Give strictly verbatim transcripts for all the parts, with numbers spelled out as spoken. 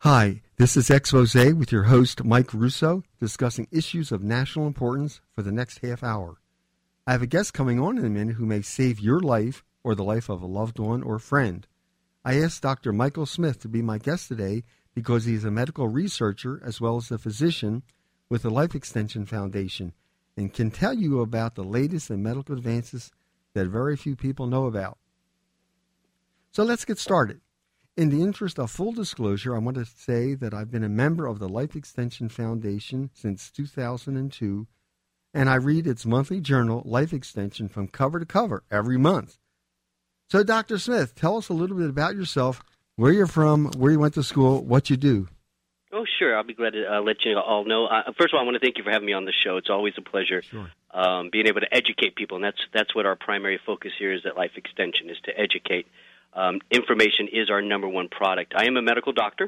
Hi, this is Expose with your host, Mike Russo, discussing issues of national importance for the next half hour. I have a guest coming on in a minute who may save your life or the life of a loved one or friend. I asked Doctor Michael Smith to be my guest today because he is a medical researcher as well as a physician with the Life Extension Foundation and can tell you about the latest in medical advances that very few people know about. So let's get started. In the interest of full disclosure, I want to say that I've been a member of the Life Extension Foundation since two thousand two, and I read its monthly journal, Life Extension, from cover to cover every month. So, Doctor Smith, tell us a little bit about yourself, where you're from, where you went to school, what you do. Oh, sure. I'll be glad to uh, let you all know. Uh, first of all, I want to thank you for having me on the show. It's always a pleasure Sure. um, being able to educate people, and that's that's what our primary focus here is at Life Extension, is to educate. Um, information is our number one product. I am a medical doctor,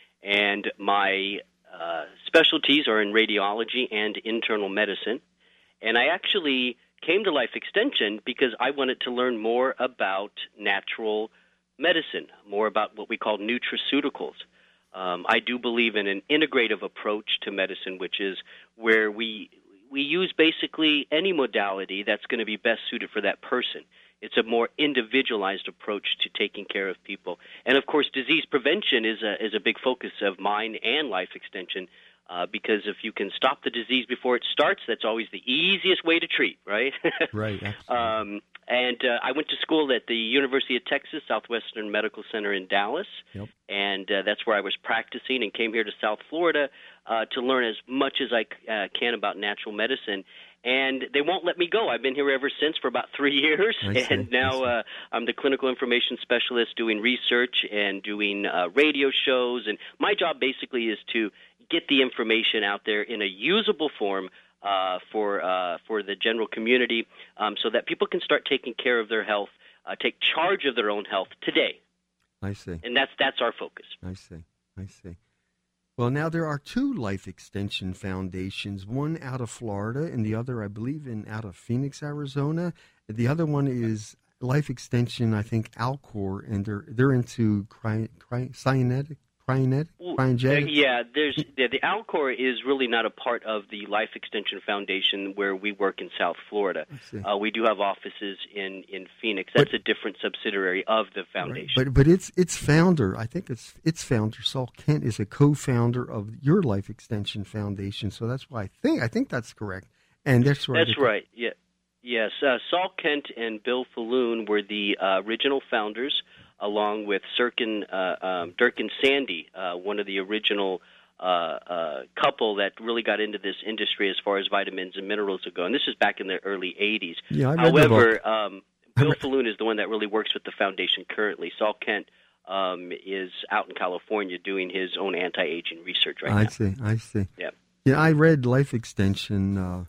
and my uh, specialties are in radiology and internal medicine. And I actually came to Life Extension because I wanted to learn more about natural medicine, more about what we call nutraceuticals. Um, I do believe in an integrative approach to medicine, which is where we we use basically any modality that's going to be best suited for that person. It's a more individualized approach to taking care of people. And, of course, disease prevention is a, is a big focus of mine and Life Extension uh, because if you can stop the disease before it starts, that's always the easiest way to treat, right? Right, absolutely. um, and uh, I went to school at the University of Texas Southwestern Medical Center in Dallas, Yep. and uh, that's where I was practicing and came here to South Florida uh, to learn as much as I uh, can about natural medicine. And they won't let me go. I've been here ever since for about three years, I see, and now uh, I'm the clinical information specialist doing research and doing uh, radio shows. And my job basically is to get the information out there in a usable form uh, for uh, for the general community, um, so that people can start taking care of their health, uh, take charge of their own health today. I see. And that's that's our focus. I see. I see. Well, now there are two Life Extension Foundations, one out of Florida and the other, I believe, in out of Phoenix, Arizona. The other one is Life Extension, I think, Alcor, and they're they're into cry, cry, cyanetic, cryonetic, cryogenic. Yeah, there's the, the Alcor is really not a part of the Life Extension Foundation where we work in South Florida. Uh, we do have offices in, in Phoenix. That's but, a different subsidiary of the foundation. Right. But but its its founder, I think it's its founder, Saul Kent, is a co-founder of your Life Extension Foundation. So that's why I think I think that's correct. And that's where that's right. Yeah, yes. Uh, Saul Kent and Bill Falloon were the uh, original founders, along with Sirkin, uh, um, Dirk and Sandy, uh, one of the original uh, uh, couple that really got into this industry as far as vitamins and minerals go. And this is back in the early eighties. Yeah, I read However, the book. Um, Bill Falloon is the one that really works with the foundation currently. Saul Kent um, is out in California doing his own anti-aging research right I now. I see, I see. Yeah. Yeah, I read Life Extension, uh,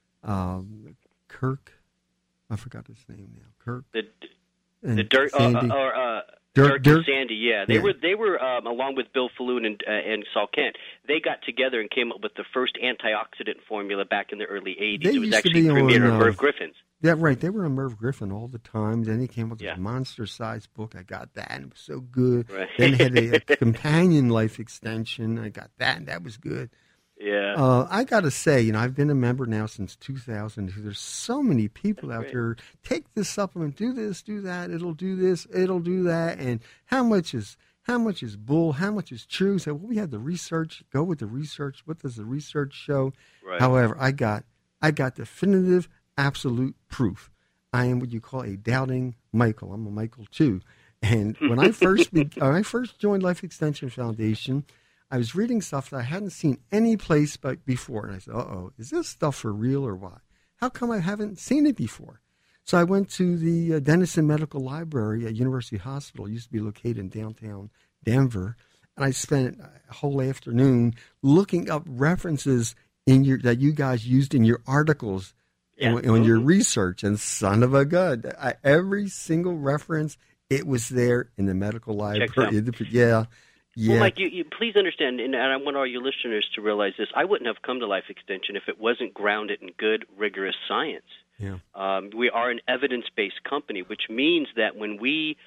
um, Kirk, I forgot his name now, Kirk. The, and the Dirk, uh, Sandy. uh, or, uh, Dirk, Dirk, Dirk? and Sandy, yeah, they Yeah. were they were um, along with Bill Falloon and uh, and Saul Kent. They got together and came up with the first antioxidant formula back in the early eighties. They It was used to actually be premiered on, on uh, Merv Griffin's. Yeah, right. They were on Merv Griffin all the time. Then he came up with Yeah. a monster-sized book. I got that, and it was so good. Right. Then they had a, a companion Life Extension. I got that, and that was good. Yeah. Uh, I got to say, you know, I've been a member now since two thousand. There's so many people That's out great. there. Take this supplement, do this, do that. It'll do this, it'll do that. And how much is how much is bull? How much is true? So well, we have the research. Go with the research. What does the research show? Right. However, I got I got definitive, absolute proof. I am what you call a doubting Michael. I'm a Michael too. And when I first be, when I first joined Life Extension Foundation, I was reading stuff that I hadn't seen any place but before. And I said, uh-oh, is this stuff for real or what? How come I haven't seen it before? So I went to the uh, Denison Medical Library at University Hospital. It used to be located in downtown Denver. And I spent a whole afternoon looking up references in your that you guys used in your articles Yeah. and on your research. And son of a gun, I, every single reference, it was there in the medical library. Yeah. Yeah. Well, Mike, you, you please understand, and I want all your listeners to realize this. I wouldn't have come to Life Extension if it wasn't grounded in good, rigorous science. Yeah. Um, we are an evidence-based company, which means that when we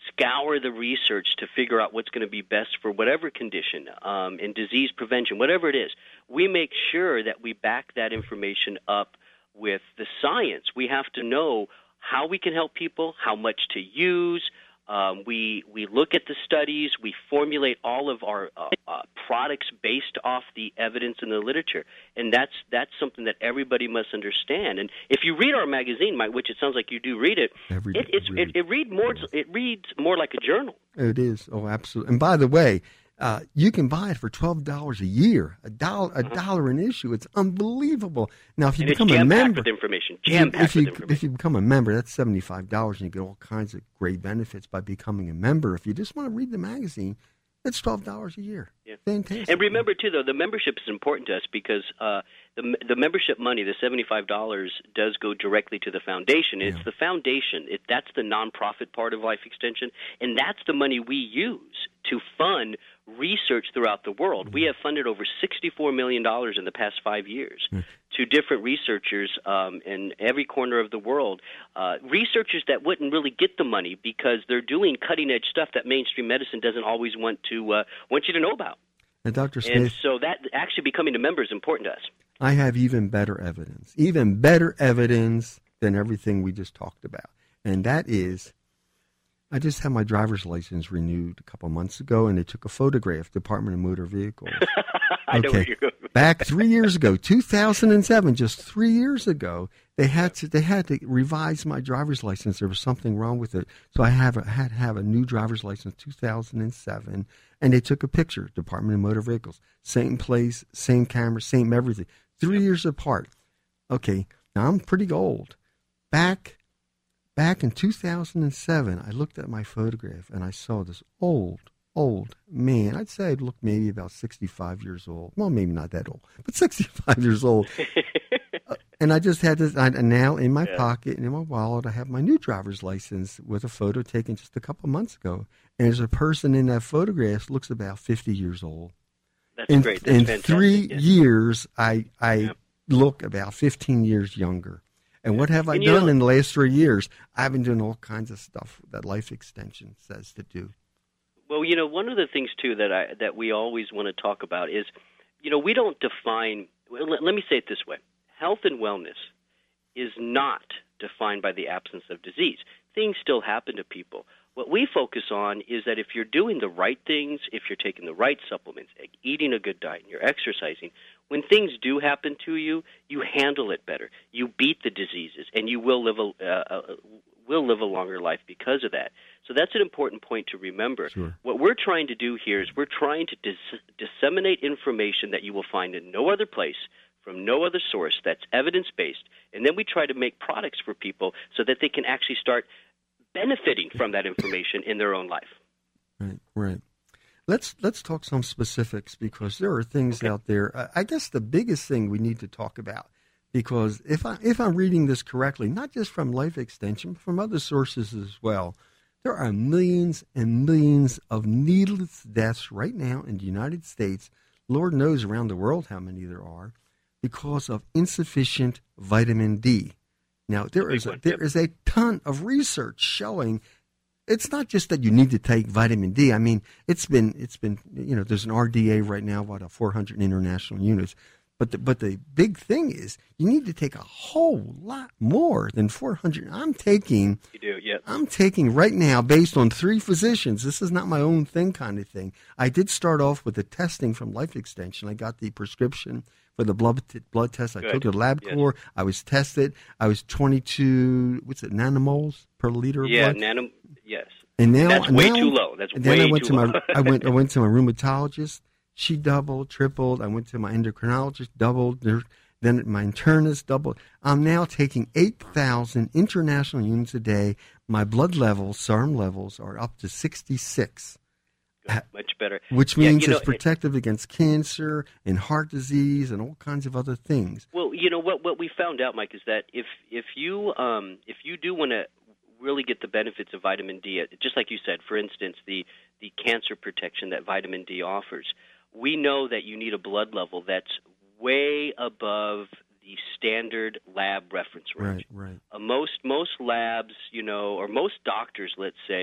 scour the research to figure out what's going to be best for whatever condition, um, and disease prevention, whatever it is. We make sure that we back that information up with the science. We have to know how we can help people, how much to use. Um, we we look at the studies. We formulate all of our uh, uh, products based off the evidence in the literature, and that's that's something that everybody must understand. And if you read our magazine, Mike, which it sounds like you do read it, Every, it it's, read. it, it read more it reads more like a journal. It is. Oh, absolutely. And by the way, uh, you can buy it for twelve dollars a year, a dollar a Uh-huh. dollar an issue. It's unbelievable. Now, if you And become it's a jam-packed member, with information, if you, jam-packed if you with information. if you become a member, that's seventy five dollars, and you get all kinds of great benefits by becoming a member. If you just want to read the magazine, it's twelve dollars a year. Yeah. Fantastic. And remember, too, though, the membership is important to us because uh, the the membership money, the seventy-five dollars, does go directly to the foundation. Yeah. It's the foundation. It, that's the nonprofit part of Life Extension, and that's the money we use to fund research throughout the world. Mm-hmm. We have funded over sixty-four million dollars in the past five years Mm-hmm. to different researchers um, in every corner of the world, uh, researchers that wouldn't really get the money because they're doing cutting-edge stuff that mainstream medicine doesn't always want to uh, want you to know about. And Doctor Smith, And so that actually becoming a member is important to us. I have even better evidence, even better evidence than everything we just talked about. And that is, I just had my driver's license renewed a couple months ago, and they took a photograph, Department of Motor Vehicles. I know where you're going. Back three years ago, two thousand seven, just three years ago, they had to they had to revise my driver's license. There was something wrong with it, so I have a, had to have a new driver's license, two thousand seven, and they took a picture, Department of Motor Vehicles, same place, same camera, same everything, three years apart. Okay, now I'm pretty old. Back back in two thousand seven, I looked at my photograph and I saw this old. Old man, I'd say I'd look maybe about sixty-five years old. Well, maybe not that old, but sixty-five years old. uh, and I just had this, I, and now in my Yeah. pocket and in my wallet, I have my new driver's license with a photo taken just a couple months ago. And there's a person in that photograph looks about fifty years old. That's in great. That's in fantastic. three Yeah. years, I I Yeah. look about fifteen years younger. And what have I And you done know- in the last three years? I've been doing all kinds of stuff that Life Extension says to do. Well, you know, one of the things too that I that we always want to talk about is, you know, we don't define. Well, let, let me say it this way: health and wellness is not defined by the absence of disease. Things still happen to people. What we focus on is that if you're doing the right things, if you're taking the right supplements, eating a good diet, and you're exercising, when things do happen to you, you handle it better. You beat the diseases, and you will live a uh, uh, will live a longer life because of that. So that's an important point to remember. Sure. What we're trying to do here is we're trying to dis- disseminate information that you will find in no other place, from no other source, that's evidence-based, and then we try to make products for people so that they can actually start benefiting from that information in their own life. Right, right. Let's let's talk some specifics because there are things Okay. out there. I I guess the biggest thing we need to talk about, because if I if I'm reading this correctly, not just from Life Extension, but from other sources as well, there are millions and millions of needless deaths right now in the United States. Lord knows around the world how many there are, because of insufficient vitamin D. Now there Big is a, one, there yep. is a ton of research showing. It's not just that you need to take vitamin D. I mean, it's been it's been you know there's an R D A right now, about a four hundred international units, but the, but the big thing is you need to take a whole lot more than four hundred. I'm taking You do, yeah. I'm taking right now based on three physicians. This is not my own thing kind of thing. I did start off with the testing from Life Extension. I got the prescription for the blood t- blood test. I Good. took it to LabCorp. Yes. I was tested. I was twenty-two. What's it? Nanomoles per liter of Yeah, blood. nano, yes. And now That's way now- too low. That's and then way I went too to my low. I went I went to my rheumatologist. She doubled, tripled. I went to my endocrinologist, doubled. There- Then my internist doubled. I'm now taking eight thousand international units a day. My blood levels, serum levels, are up to sixty-six, Good, much better. which Yeah, means you know, it's protective against cancer and heart disease and all kinds of other things. Well, you know what what we found out, Mike, is that if if you um, if you do want to really get the benefits of vitamin D, just like you said, for instance, the the cancer protection that vitamin D offers, we know that you need a blood level that's way above the standard lab reference range. Right, right. Uh, most most labs, you know, or most doctors, let's say,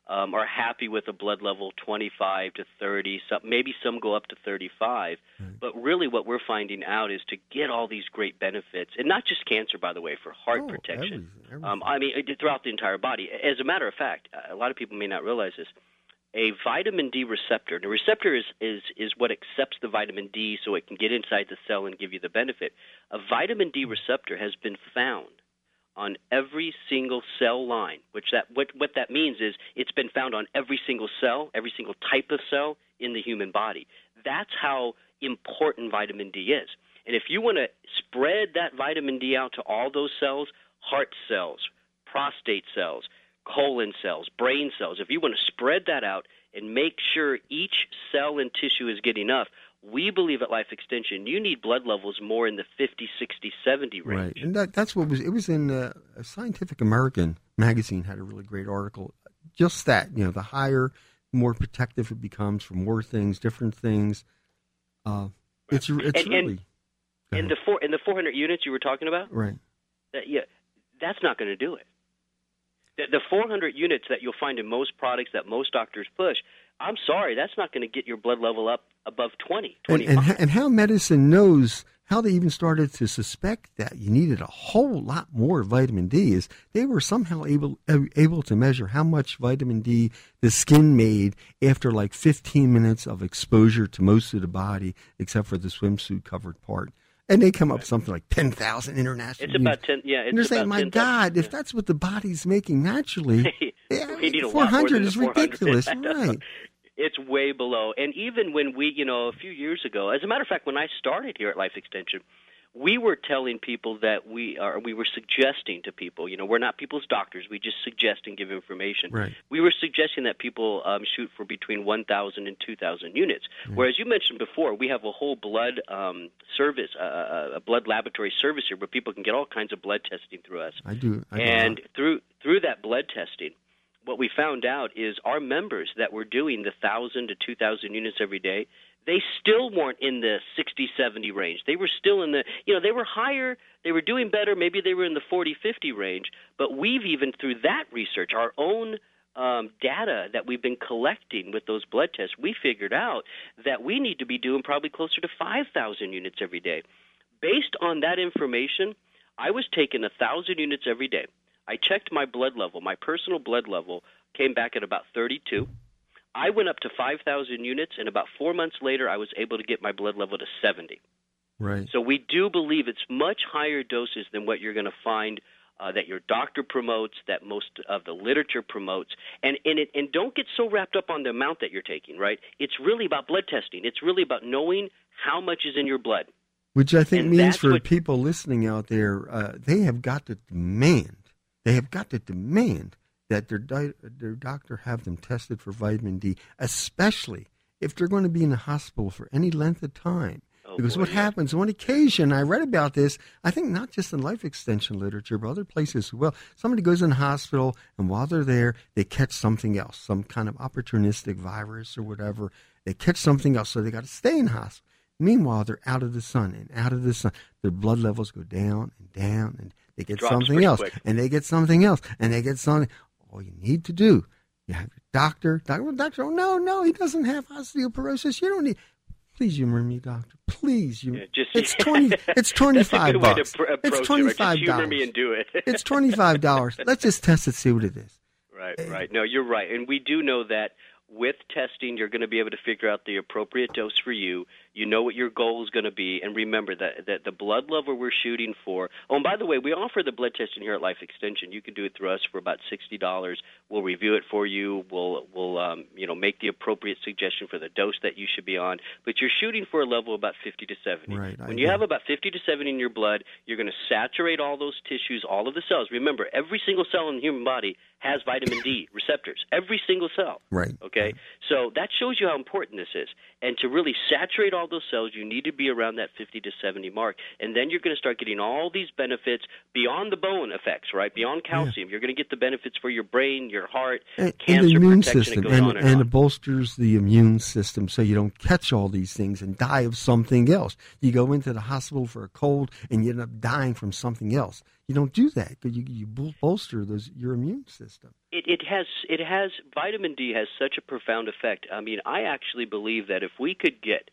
um, are happy with a blood level twenty-five to thirty. Some, maybe some go up to thirty-five. Right. But really what we're finding out is to get all these great benefits, and not just cancer, by the way, for heart oh, protection. Everything, everything. Um, I mean, throughout the entire body. As a matter of fact, a lot of people may not realize this. A vitamin D receptor. The receptor is, is, is what accepts the vitamin D so it can get inside the cell and give you the benefit. A vitamin D receptor has been found on every single cell line, which that what, what that means is it's been found on every single cell, every single type of cell in the human body. That's how important vitamin D is. And if you want to spread that vitamin D out to all those cells, heart cells, prostate cells, colon cells, brain cells, if you want to spread that out and make sure each cell and tissue is getting enough, we believe at Life Extension you need blood levels more in the fifty, sixty, seventy range. Right, and that, that's what was, it was in uh, a Scientific American magazine had a really great article. Just that, you know, the higher, more protective it becomes for more things, different things. Uh, it's it's and, really... And, and the four, and the four hundred units you were talking about? Right. That, yeah, that's not going to do it. The, the four hundred units that you'll find in most products that most doctors push, I'm sorry, that's not going to get your blood level up above twenty, twenty-five. And, and, and how medicine knows, how they even started to suspect that you needed a whole lot more vitamin D is they were somehow able able to measure how much vitamin D the skin made after like fifteen minutes of exposure to most of the body, except for the swimsuit covered part. And they come up with something like ten thousand international It's units. about ten, yeah. It's and they're saying, my ten, God, yeah. if that's what the body's making naturally, yeah, we need a four hundred is four hundred. ridiculous, right? It's way below. And even when we, you know, a few years ago, as a matter of fact, when I started here at Life Extension, we were telling people that we are, we were suggesting to people, you know, we're not people's doctors. We just suggest and give information. Right. We were suggesting that people um, shoot for between one thousand and two thousand units. Mm. Whereas you mentioned before, we have a whole blood um, service, uh, a blood laboratory service here where people can get all kinds of blood testing through us. I do. I and do. through through that blood testing, what we found out is our members that were doing the one thousand to two thousand units every day, they still weren't in the sixty, seventy range. They were still in the, you know, they were higher, they were doing better, maybe they were in the forty, fifty range, but we've even, through that research, our own um, data that we've been collecting with those blood tests, we figured out that we need to be doing probably closer to five thousand units every day. Based on that information, I was taking one thousand units every day. I checked my blood level. My personal blood level came back at about thirty-two. I went up to five thousand units, and about four months later, I was able to get my blood level to seventy. Right. So we do believe it's much higher doses than what you're going to find uh, that your doctor promotes, that most of the literature promotes. And, and, it, and don't get so wrapped up on the amount that you're taking, right? It's really about blood testing. It's really about knowing how much is in your blood. Which I think and means for what, people listening out there, uh, they have got to demand, they have got to demand that their di- their doctor have them tested for vitamin D, especially if they're going to be in the hospital for any length of time. Oh, because boy, what yeah. happens on occasion, I read about this, I think not just in life extension literature, but other places as well. Somebody goes in the hospital, and while they're there, they catch something else, some kind of opportunistic virus or whatever. They catch something else, so they got to stay in the hospital. Meanwhile, they're out of the sun and out of the sun. Their blood levels go down and down, and they get Drops something else, quick. and they get something else, and they get something. All you need to do, you have your doctor. Doctor, doctor, oh, no, no, he doesn't have osteoporosis. You don't need. Please humor me, doctor. Please, you. Yeah, just, it's twenty. It's twenty-five bucks. It's it, right? twenty-five Just dollars. humor me and do it. It's twenty-five dollars. Let's just test it, see what it is. Right, right. No, you're right, and we do know that with testing, you're going to be able to figure out the appropriate dose for you. You know what your goal is going to be, and remember that, that the blood level we're shooting for. Oh, and by the way, we offer the blood testing here at Life Extension. You can do it through us for about sixty dollars. We'll review it for you. We'll we'll um, you know make the appropriate suggestion for the dose that you should be on. But you're shooting for a level about fifty to seventy. Right, when you have about fifty to seventy in your blood, you're going to saturate all those tissues, all of the cells. Remember, every single cell in the human body has vitamin D receptors. Every single cell. Right. Okay. Right. So that shows you how important this is. And to really saturate all those cells, you need to be around that fifty to seventy mark. And then you're going to start getting all these benefits beyond the bone effects, right? Beyond calcium. Yeah. You're going to get the benefits for your brain, your heart, and, cancer and the immune protection, system. and, and, on and, and on. it bolsters the immune system so you don't catch all these things and die of something else. You go into the hospital for a cold and you end up dying from something else. you don't do that because you, you bolster those your immune system. It, it has it has vitamin D has such a profound effect. I mean, I actually believe that if we could get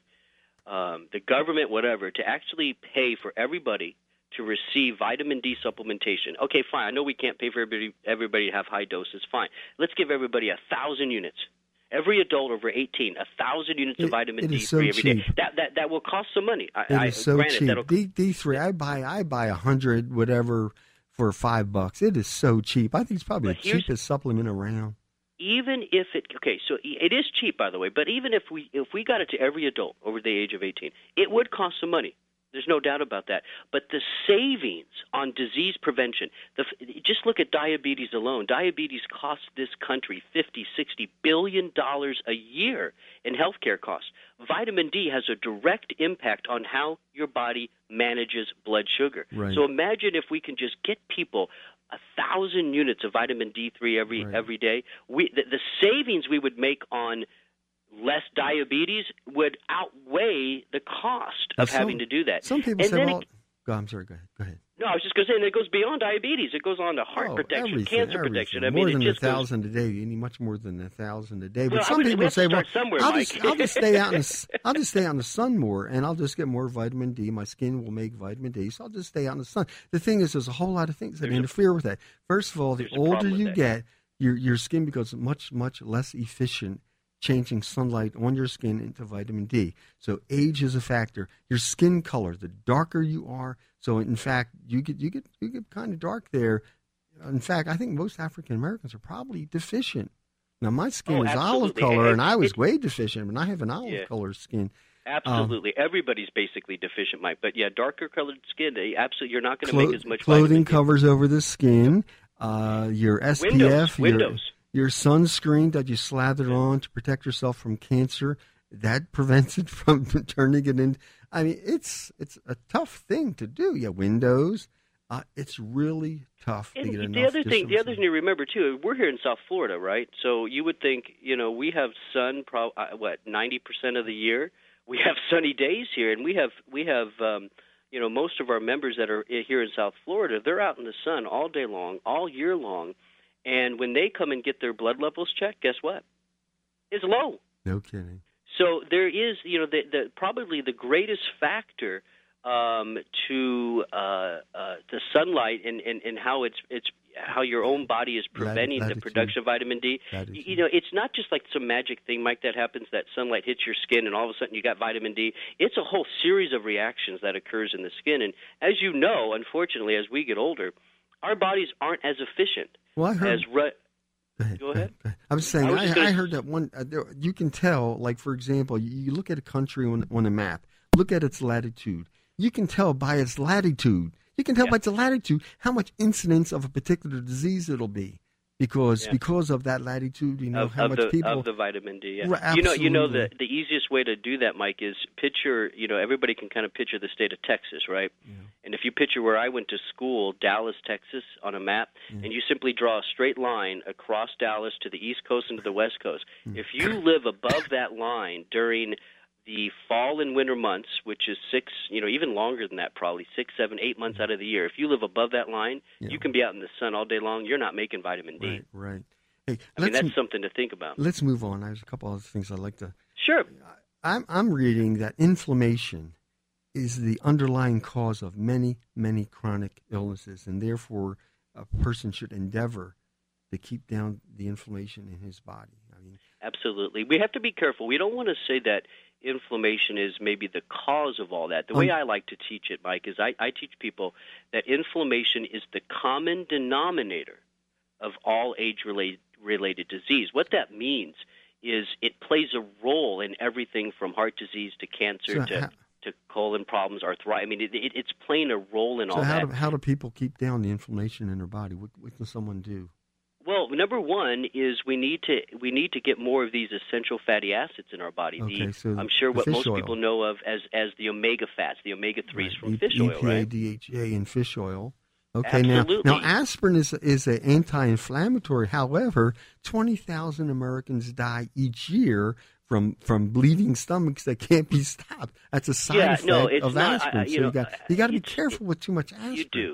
um, the government, whatever, to actually pay for everybody to receive vitamin D supplementation. Okay, fine. I know we can't pay for everybody everybody to have high doses. Fine. Let's give everybody a thousand units. Every adult over eighteen, a thousand units it, of vitamin D so three every cheap. day. That that that will cost some money. I, it I, is so granted, cheap. D, D three, I buy I buy a hundred whatever for five bucks. It is so cheap. I think it's probably but the cheapest supplement around. Even if it okay, so it is cheap, by the way. But even if we if we got it to every adult over the age of eighteen, it would cost some money. There's no doubt about that. But the savings on disease prevention, the, just look at diabetes alone. Diabetes costs this country fifty, sixty billion dollars a year in healthcare costs. Vitamin D has a direct impact on how your body manages blood sugar. Right. So imagine if we can just get people a thousand units of vitamin D three every right. every day. We the, the savings we would make on less diabetes would outweigh the cost of some, having to do that. Some people and say, then well, it, go, I'm sorry, go ahead. Go ahead. No, I was just going to say, and it goes beyond diabetes. It goes on to heart oh, protection, everything, cancer everything. protection. I more mean, than it just a thousand goes, a day. You need much more than a thousand a day. But well, some would, people say, well, I'll Mike. just, I'll just stay out in the, I'll just stay out in the sun more, and I'll just get more vitamin D. My skin will make vitamin D, so I'll just stay out in the sun. The thing is, there's a whole lot of things that there's interfere a, with that. First of all, the older you get, your your skin becomes much much less efficient changing sunlight on your skin into vitamin D. So age is a factor. Your skin color, the darker you are, so in fact, you get you get you get kind of dark there. In fact, I think most African Americans are probably deficient. Now, my skin oh, is absolutely. olive color, and and I was it, way deficient, and I have an olive yeah. color skin. Absolutely, um, everybody's basically deficient, Mike. But yeah, darker colored skin, they absolutely, you're not going to clo- make as much. Clothing covers over the skin. Uh, your S P F, windows, your, windows. your sunscreen that you slather on to protect yourself from cancer, that prevents it from turning it in. I mean, it's it's a tough thing to do. Yeah, windows. Uh, it's really tough and to get the enough other thing, the other thing to remember too, we're here in South Florida, right? So you would think, you know, we have sun, pro- uh, what, ninety percent of the year. We have sunny days here, and we have we have, um, you know, most of our members that are here in South Florida, they're out in the sun all day long, all year long, and when they come and get their blood levels checked, guess what? It's low. No kidding. So there is, you know, the, the probably the greatest factor um, to uh, uh, the sunlight and, and, and how it's it's how your own body is preventing Latitude. the production of vitamin D. Latitude. You know, it's not just like some magic thing, Mike, that happens that sunlight hits your skin and all of a sudden you got vitamin D. It's a whole series of reactions that occurs in the skin. And as you know, unfortunately, as we get older, our bodies aren't as efficient well, I heard, as re- Go ahead. Go ahead. Go ahead. I was saying, I, was I, gonna... I heard that one. Uh, there, you can tell, like for example, you, you look at a country on, on a map. Look at its latitude. You can tell by its latitude. You can tell yeah. by its latitude how much incidence of a particular disease it'll be, because yeah. because of that latitude. You know of, how of much the, people of the vitamin D. Yeah. Right, you know, you know the the easiest way to do that, Mike, is picture. You know, everybody can kind of picture the state of Texas, right? Yeah. And if you picture where I went to school, Dallas, Texas, on a map, yeah. and you simply draw a straight line across Dallas to the East Coast and to the West Coast, mm. if you live above that line during the fall and winter months, which is six, you know, even longer than that, probably six, seven, eight months out of the year, if you live above that line, yeah. you can be out in the sun all day long. You're not making vitamin D. Right, right. Hey, I mean, that's something to think about. Let's move on. There's a couple other things I'd like to. Sure. I'm I'm reading that inflammation is the underlying cause of many, many chronic illnesses, and therefore a person should endeavor to keep down the inflammation in his body. I mean, absolutely. We have to be careful. We don't want to say that inflammation is maybe the cause of all that. The way um, I like to teach it, Mike, is I, I teach people that inflammation is the common denominator of all age-related related disease. What that means is it plays a role in everything from heart disease to cancer so to, how, to colon problems, arthritis. I mean, it, it, it's playing a role in so all how that. Do, how do people keep down the inflammation in their body? What, what can someone do? Well, number one is we need to we need to get more of these essential fatty acids in our body. Okay, the, so I'm sure what most oil. people know of as as the omega fats, the omega threes right. from e- fish oil, E P A, right? D H A in fish oil. Okay, Absolutely. now now aspirin is is an anti-inflammatory. However, twenty thousand Americans die each year from from bleeding stomachs that can't be stopped. That's a side yeah, effect no, it's of not, aspirin. I, you so know, you got you got to be it's, careful with too much aspirin. You do.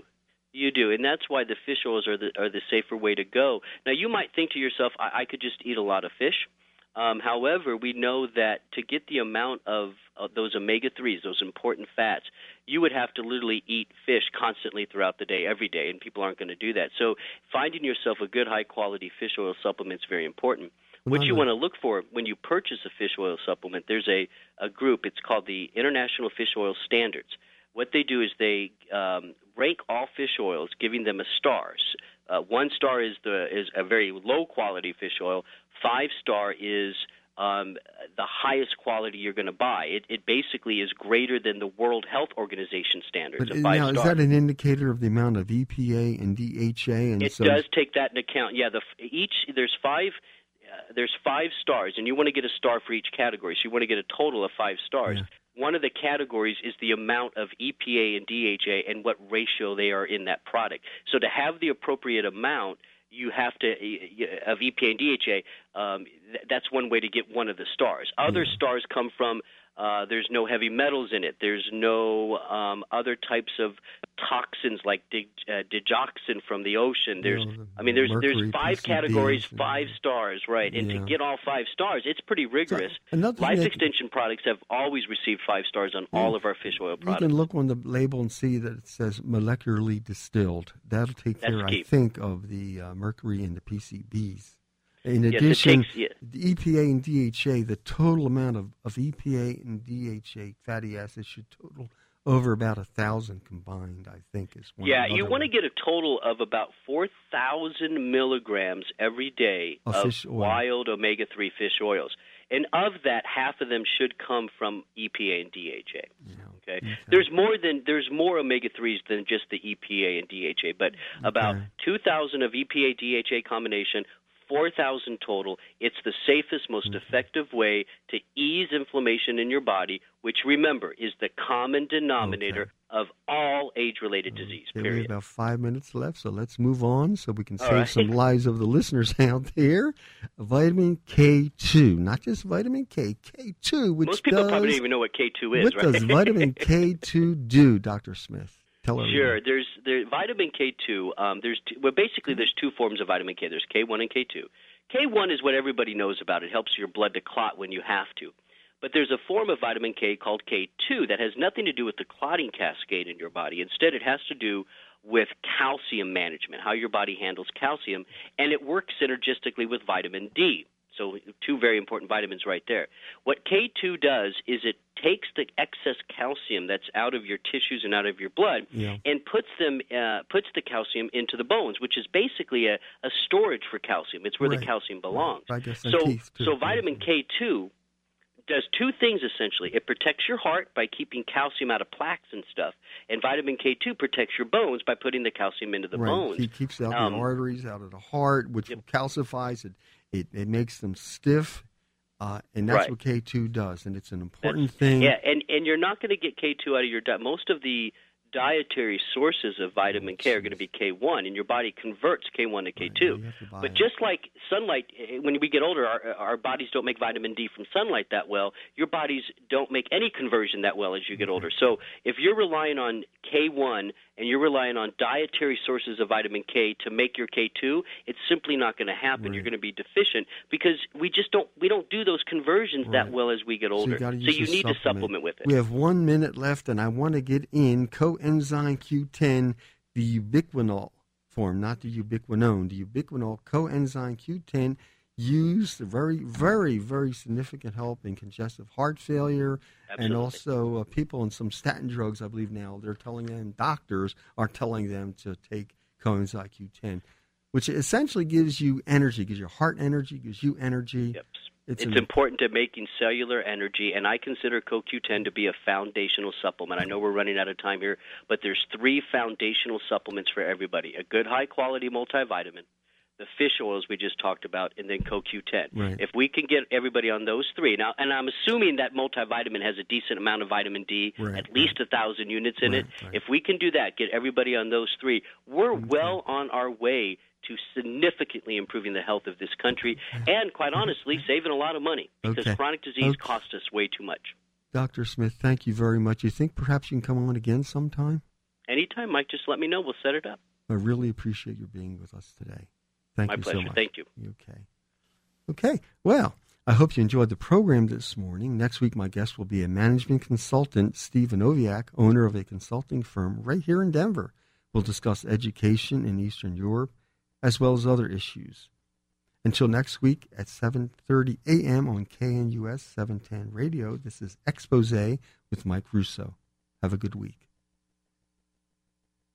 You do, and that's why the fish oils are the are the safer way to go. Now, you might think to yourself, I, I could just eat a lot of fish. Um, however, we know that to get the amount of, of those omega threes, those important fats, you would have to literally eat fish constantly throughout the day, every day, and people aren't going to do that. So finding yourself a good, high-quality fish oil supplement is very important. What you want to look for when you purchase a fish oil supplement, there's a, a group. It's called the International Fish Oil Standards. What they do is they um, rank all fish oils, giving them a stars. Uh, one star is the is a very low quality fish oil. Five star is um, the highest quality you're going to buy. It, it basically is greater than the World Health Organization standards. But of five now, stars. Is that an indicator of the amount of E P A and D H A? And it so does take that into account. Yeah, the each there's five. Uh, there's five stars, and you want to get a star for each category. So you want to get a total of five stars. Yeah. One of the categories is the amount of E P A and D H A and what ratio they are in that product. So to have the appropriate amount, you have to of E P A and D H A. Um, th- that's one way to get one of the stars. Other yeah. stars come from uh, there's no heavy metals in it. There's no um, other types of toxins like dig, uh, digoxin from the ocean. There's, you know, the I mean, there's mercury, there's five P C Bs categories, and, five stars, right? And yeah. to get all five stars, it's pretty rigorous. So Life that, extension products have always received five stars on all of our fish oil products. You can look on the label and see that it says molecularly distilled. That'll take That's care, key. I think, of the uh, mercury and the P C Bs. In yes, addition, takes, yeah. the E P A and D H A, the total amount of, of E P A and D H A fatty acids should total over about a thousand combined, I think is one. Yeah, you want to get a total of about four thousand milligrams every day of, of fish oil. wild omega three fish oils. And of that, half of them should come from E P A and D H A. Yeah. Okay? okay, there's more than there's more omega threes than just the E P A and D H A, but about okay. two thousand of E P A D H A combination, four thousand total. It's the safest, most mm-hmm. effective way to ease inflammation in your body, which, remember, is the common denominator okay. of all age-related okay. disease, period. We have about five minutes left, so let's move on so we can all save right. some lives of the listeners out there. Vitamin K two, not just vitamin K, K two, which Most people does, probably don't even know what K two is, what right? What does vitamin K two do, Doctor Smith? Tell everyone. Sure. There's there, vitamin K two. Um, there's two, well, basically there's two forms of vitamin K. There's K one and K two. K one is what everybody knows about. It helps your blood to clot when you have to. But there's a form of vitamin K called K two that has nothing to do with the clotting cascade in your body. Instead, it has to do with calcium management, how your body handles calcium, and it works synergistically with vitamin D. So two very important vitamins right there. What K two does is it takes the excess calcium that's out of your tissues and out of your blood yeah. and puts them uh, puts the calcium into the bones, which is basically a, a storage for calcium. It's where right. the calcium belongs. Right. I guess so teeth too. so vitamin K two does two things essentially. It protects your heart by keeping calcium out of plaques and stuff, and vitamin K two protects your bones by putting the calcium into the right. bones. It keeps out um, the arteries, out of the heart, which yep. calcifies it. It, it makes them stiff, uh, and that's right. what K two does, and it's an important that's, thing. Yeah, and, and you're not going to get K two out of your diet. Most of the dietary sources of vitamin K are going to be K one, and your body converts K one to K two. Right, but just like sunlight, when we get older, our, our bodies don't make vitamin D from sunlight that well. Your bodies don't make any conversion that well as you get older. So if you're relying on K one and you're relying on dietary sources of vitamin K to make your K two, it's simply not going to happen. Right. You're going to be deficient because we just don't we don't do those conversions right. that well as we get older. So you, so you need supplement. to supplement with it. We have one minute left, and I want to get in coenzyme Q ten, the ubiquinol form, not the ubiquinone. The ubiquinol coenzyme Q ten used very, very, very significant help in congestive heart failure. Absolutely. And also uh, people on some statin drugs, I believe now, they're telling them, doctors are telling them to take coenzyme Q ten, which essentially gives you energy, gives your heart energy, gives you energy. Yep. It's, it's an, important to making cellular energy, and I consider Co Q ten to be a foundational supplement. I know we're running out of time here, but there's three foundational supplements for everybody. A good high-quality multivitamin, the fish oils we just talked about, and then Co Q ten. Right. If we can get everybody on those three, now, and I'm assuming that multivitamin has a decent amount of vitamin D, right, at least a right. thousand units in right, it. Right. If we can do that, get everybody on those three, we're okay. well on our way to significantly improving the health of this country and, quite honestly, saving a lot of money because okay. chronic disease okay. costs us way too much. Doctor Smith, thank you very much. You think perhaps you can come on again sometime? Anytime, Mike. Just let me know. We'll set it up. I really appreciate your being with us today. Thank My you pleasure. so much. Thank you. Okay. Okay. Well, I hope you enjoyed the program this morning. Next week, my guest will be a management consultant, Steve Noviak, owner of a consulting firm right here in Denver. We'll discuss education in Eastern Europe, as well as other issues. Until next week at seven thirty a.m. on K N U S seven ten Radio, this is Expose with Mike Russo. Have a good week.